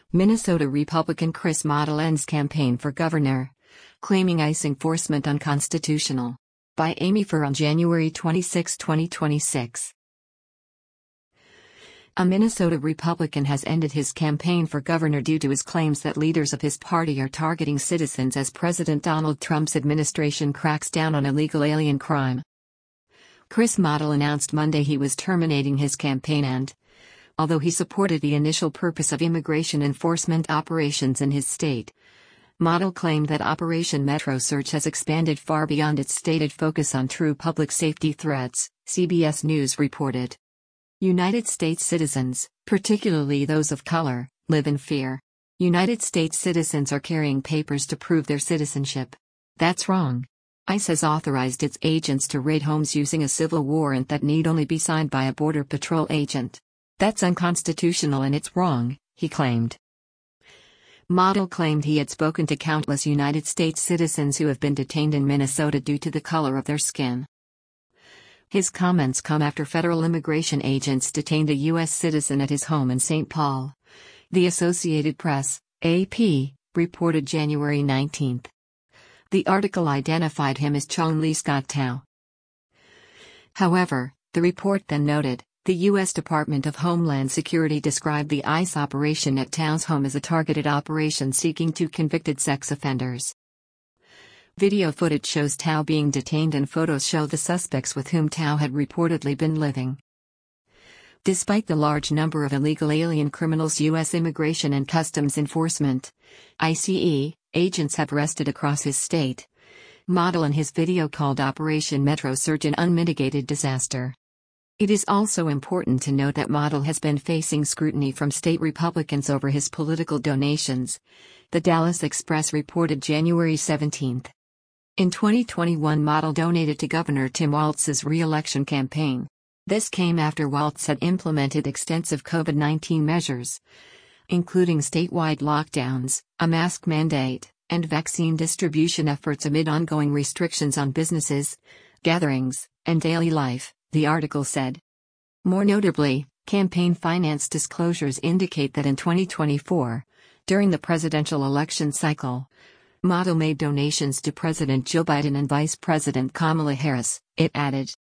Minnesota Republican Chris Model ends campaign for governor, claiming ICE enforcement unconstitutional. By Amy Furr on January 26, 2026. A Minnesota Republican has ended his campaign for governor due to his claims that leaders of his party are targeting citizens as President Donald Trump's administration cracks down on illegal alien crime. Chris Model announced Monday he was terminating his campaign and, although he supported the initial purpose of immigration enforcement operations in his state, Model claimed that Operation Metro Search has expanded far beyond its stated focus on true public safety threats, CBS News reported. United States citizens, particularly those of color, live in fear. United States citizens are carrying papers to prove their citizenship. That's wrong. ICE has authorized its agents to raid homes using a civil warrant that need only be signed by a Border Patrol agent. That's unconstitutional and it's wrong, he claimed. Model claimed he had spoken to countless United States citizens who have been detained in Minnesota due to the color of their skin. His comments come after federal immigration agents detained a U.S. citizen at his home in St. Paul. The Associated Press, AP, reported January 19. The article identified him as Chong Lee Scott Tao. However, the report then noted, the U.S. Department of Homeland Security described the ICE operation at Tao's home as a targeted operation seeking two convicted sex offenders. Video footage shows Tao being detained and photos show the suspects with whom Tao had reportedly been living. Despite the large number of illegal alien criminals U.S. Immigration and Customs Enforcement (ICE) agents have arrested across his state, Model in his video called Operation Metro Search an unmitigated disaster. It is also important to note that Model has been facing scrutiny from state Republicans over his political donations, the Dallas Express reported January 17. In 2021, Model donated to Governor Tim Walz's re-election campaign. This came after Walz had implemented extensive COVID-19 measures, including statewide lockdowns, a mask mandate, and vaccine distribution efforts amid ongoing restrictions on businesses, gatherings, and daily life, the article said. More notably, campaign finance disclosures indicate that in 2024, during the presidential election cycle, Model made donations to President Joe Biden and Vice President Kamala Harris, it added.